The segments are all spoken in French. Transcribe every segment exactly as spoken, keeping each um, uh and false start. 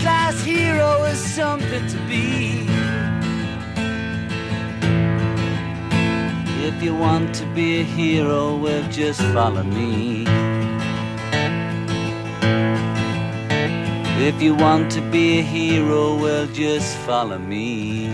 class hero is something to be. If you want to be a hero, well, just follow me. If you want to be a hero, well, just follow me.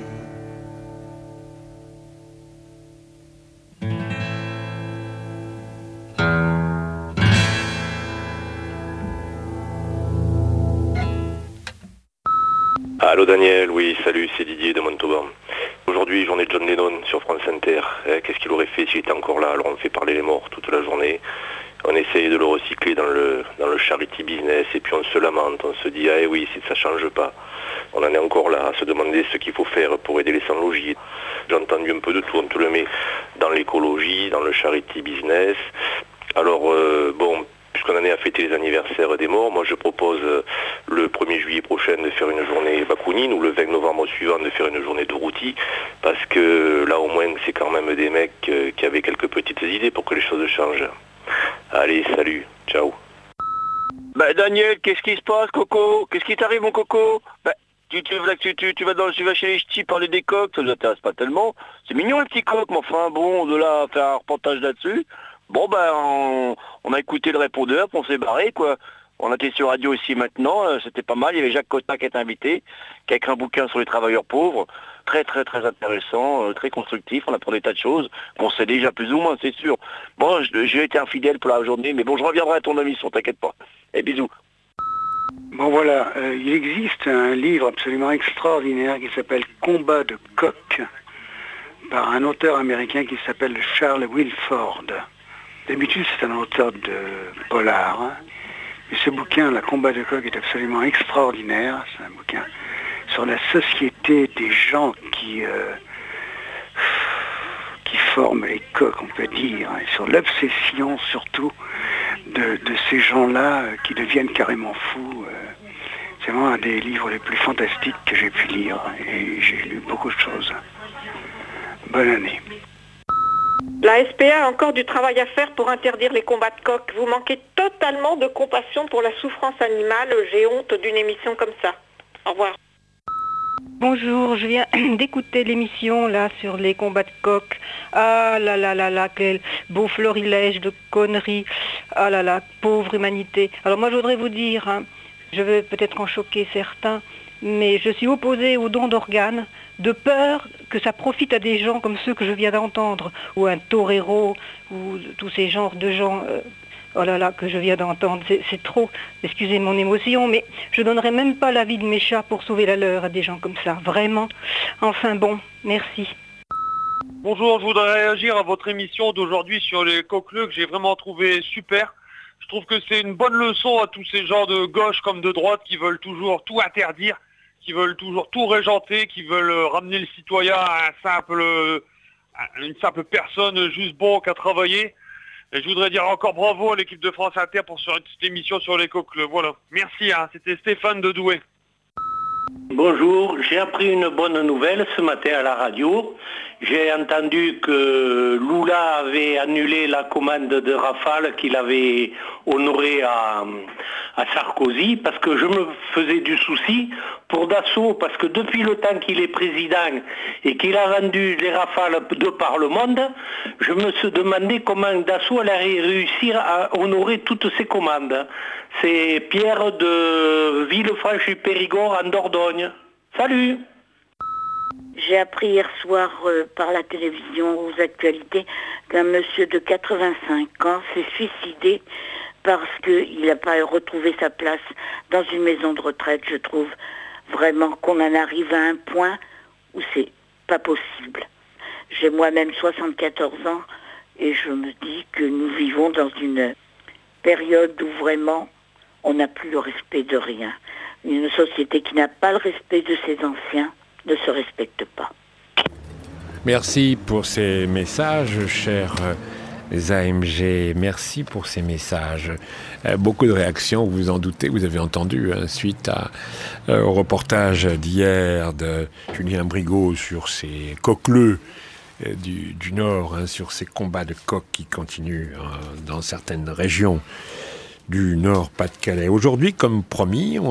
Allô Daniel, oui, salut, c'est Didier de Montauban. Aujourd'hui, journée de John Lennon sur France Inter. Eh, qu'est-ce qu'il aurait fait s'il était encore là? Alors on fait parler les morts toute la journée. On essaye de le recycler dans le, dans le charity business et puis on se lamente, on se dit ah eh oui, si ça change pas. On en est encore là à se demander ce qu'il faut faire pour aider les sans-logis. J'ai entendu un peu de tout, on te le met dans l'écologie, dans le charity business. Alors euh, bon, puisqu'on en est à fêter les anniversaires des morts, moi je propose euh, le premier juillet prochain de faire une journée Bakounine ou le vingt novembre suivant de faire une journée de Routi, parce que là au moins c'est quand même des mecs euh, qui avaient quelques petites idées pour que les choses changent. Allez, salut, ciao. Bah Daniel, qu'est-ce qui se passe, Coco? Qu'est-ce qui t'arrive, mon Coco? Bah, tu, tu, tu, tu, tu, vas dans, tu vas chez les ch'tis parler des coqs, ça ne t'intéresse pas tellement. C'est mignon les petits coqs, mais enfin bon, de là à faire un reportage là-dessus. Bon ben, on, on a écouté le répondeur, puis on s'est barré, quoi. On était sur radio ici maintenant, euh, c'était pas mal. Il y avait Jacques Cotin qui était invité, qui a écrit un bouquin sur les travailleurs pauvres. Très très très intéressant, euh, très constructif, on apprend des tas de choses qu'on sait déjà plus ou moins, c'est sûr. Bon, j'ai été infidèle pour la journée, mais bon, je reviendrai à ton émission, t'inquiète pas. Et bisous. Bon voilà, euh, il existe un livre absolument extraordinaire qui s'appelle Combat de coq, par un auteur américain qui s'appelle Charles Wilford. D'habitude, c'est un auteur de polar, hein. Et ce bouquin, La Combat de coq, est absolument extraordinaire. C'est un bouquin sur la société des gens qui, euh, qui forment les coqs, on peut dire, et sur l'obsession surtout de, de ces gens-là euh, qui deviennent carrément fous. Euh, c'est vraiment un des livres les plus fantastiques que j'ai pu lire, et j'ai lu beaucoup de choses. Bonne année. La S P A a encore du travail à faire pour interdire les combats de coqs. Vous manquez totalement de compassion pour la souffrance animale. J'ai honte d'une émission comme ça. Au revoir. Bonjour, je viens d'écouter l'émission là sur les combats de coqs. Ah là là là là, quel beau florilège de conneries. Ah là là, pauvre humanité. Alors moi je voudrais vous dire, hein, je vais peut-être en choquer certains, mais je suis opposée au don d'organes, de peur que ça profite à des gens comme ceux que je viens d'entendre, ou un torero, ou tous ces genres de gens, euh, oh là là, que je viens d'entendre. C'est, c'est trop, excusez mon émotion, mais je donnerais même pas la vie de mes chats pour sauver la leur à des gens comme ça, vraiment. Enfin bon, merci. Bonjour, je voudrais réagir à votre émission d'aujourd'hui sur les coqs-leux que j'ai vraiment trouvé super. Je trouve que c'est une bonne leçon à tous ces gens de gauche comme de droite qui veulent toujours tout interdire, qui veulent toujours tout régenter, qui veulent ramener le citoyen à un simple, à une simple personne juste bon qu'à travailler. Et je voudrais dire encore bravo à l'équipe de France Inter pour cette émission sur les coqs. Voilà. Merci, hein. C'était Stéphane de Douai. Bonjour, j'ai appris une bonne nouvelle ce matin à la radio. J'ai entendu que Lula avait annulé la commande de Rafale qu'il avait honorée à, à Sarkozy, parce que je me faisais du souci pour Dassault, parce que depuis le temps qu'il est président et qu'il a vendu les Rafales de par le monde, je me suis demandé comment Dassault allait réussir à honorer toutes ses commandes. C'est Pierre de Villefranche-Périgord en Dordogne. Salut! J'ai appris hier soir euh, par la télévision aux actualités qu'un monsieur de quatre-vingt-cinq ans s'est suicidé parce qu'il n'a pas retrouvé sa place dans une maison de retraite. Je trouve vraiment qu'on en arrive à un point où c'est pas possible. J'ai moi-même soixante-quatorze ans et je me dis que nous vivons dans une période où vraiment on n'a plus le respect de rien. Une société qui n'a pas le respect de ses anciens ne se respecte pas. Merci pour ces messages, chers A M G. Merci pour ces messages. Euh, beaucoup de réactions, vous vous en doutez, vous avez entendu, hein, suite à, euh, au reportage d'hier de Julien Brigaut sur ces coqs-leux euh, du, du Nord, hein, sur ces combats de coqs qui continuent hein, dans certaines régions du Nord Pas-de-Calais. Aujourd'hui, comme promis, on